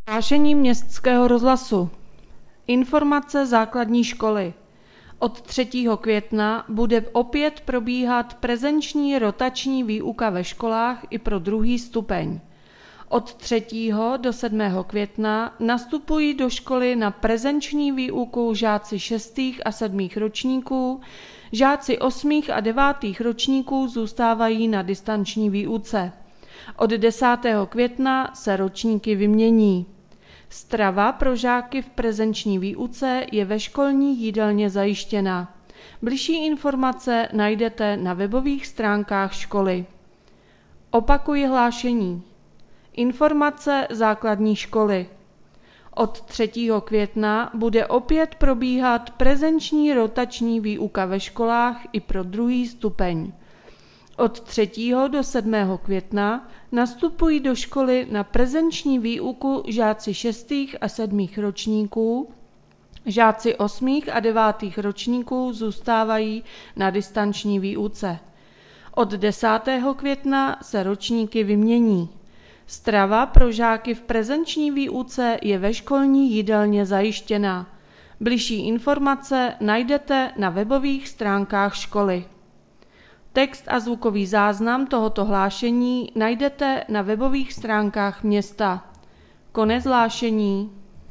Hlášení Městského rozhlasu. Informace základní školy. Od 3. května bude opět probíhat prezenční rotační výuka ve školách i pro 2. stupeň. Od 3. do 7. května nastupují do školy na prezenční výuku žáci 6. a 7. ročníků, žáci 8. a 9. ročníků zůstávají na distanční výuce. Od 10. května se ročníky vymění. Strava pro žáky v prezenční výuce je ve školní jídelně zajištěna. Bližší informace najdete na webových stránkách školy. Opakuji hlášení. Informace základní školy. Od 3. května bude opět probíhat prezenční rotační výuka ve školách i pro 2. stupeň. Od 3. do 7. května nastupují do školy na prezenční výuku žáci 6. a 7. ročníků, žáci 8. a 9. ročníků zůstávají na distanční výuce. Od 10. května se ročníky vymění. Strava pro žáky v prezenční výuce je ve školní jídelně zajištěna. Bližší informace najdete na webových stránkách školy. Text a zvukový záznam tohoto hlášení najdete na webových stránkách města. Konec hlášení.